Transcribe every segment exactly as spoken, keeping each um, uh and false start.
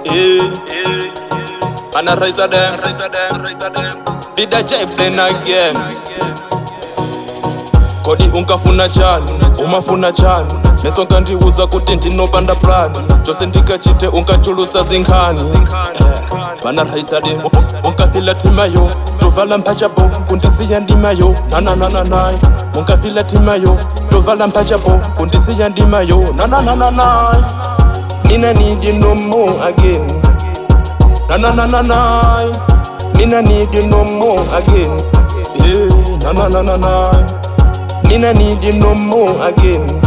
Eh, and I raise a them. Did I jive then again? Kodi unkafuna chani, umafuna chani. Nesonka ndiuza kuti ndinopanda plani. Chose ndikachite unkachulutsa zinkhani. Bana raisa dem, unkafila timayo. Tovala mpachabo, kundisiya ndimayo. Na na na na na. Unkafila timayo. Tovala mpachabo, kundisiya ndimayo. Na na na na na. Nina need you no more again. Na na na na na. Nina need you no more again. Yeah, na na na na na. Nina need you no more again.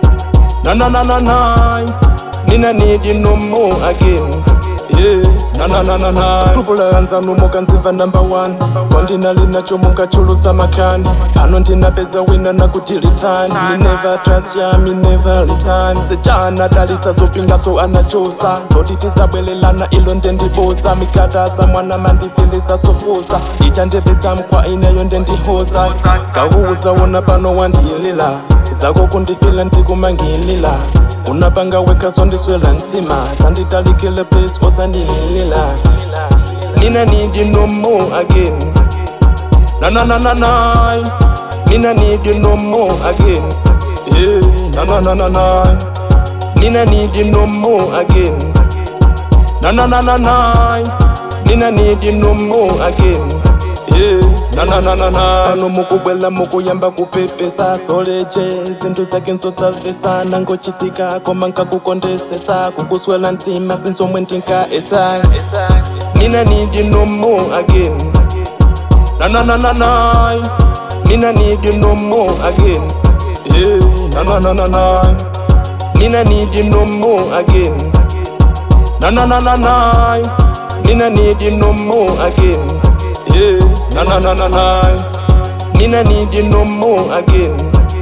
Na na na na na. Nina need you no more again. Yeah, na na na na na. Tupula anza numoka nziva number one. Kondina linacho munga chulu samakani. Pano ndina beza wina na kutilitan. Me never trust ya, me never return. Sejana dalisa zopinga so anachosa. Zotitiza bwelelana ilo ndendibosa. Mikadasa mwana mandifilisa sohosa. Icha ndebeza mkwa inayo ndendihosa. Kawuza wona pano wandilila. Zako kundifila ntikumangilila. Unapanga weka sondiswela ntima. Tanditalikile place osanilila. Nina need you no more again. Na na na na na. Nina need you no more again. Yeah, na na na na na. Nina need you no more again. Na na na na na. Nina need you no more again. Yeah, na na na na na. Ano mukubwela mukuyamba kupepesa soleje zintu zake nzosavesa nangochitika koma nkakukondesesa kukuswela ntima sinsomwe ntinka esa. Nina need you no more again. Na na na na na. Nina need you no more again. Yeah, na na na na na. Nina need you no more again. Na na na na na. Nina need you no more again. Yeah, na na na na na. Nina need you no more again.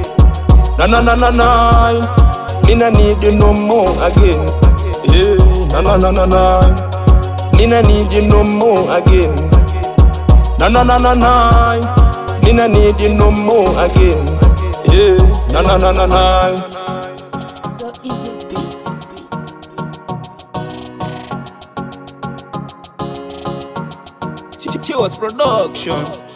Na na na na na. Nina need you no more again. Yeah, na na na na na. Nina need you no more again. Na na na na na. Nina need you no more again. Yeah, na na na na na. So easy beat. T was production.